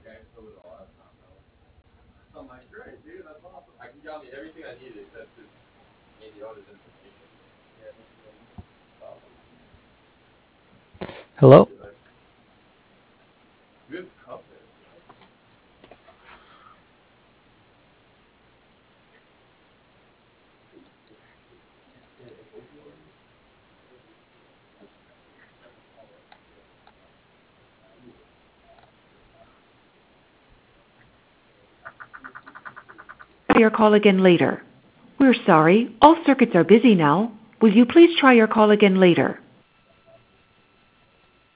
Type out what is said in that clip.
Hello? Your call again later. We're sorry, all circuits are busy now. Will you please try your call again later?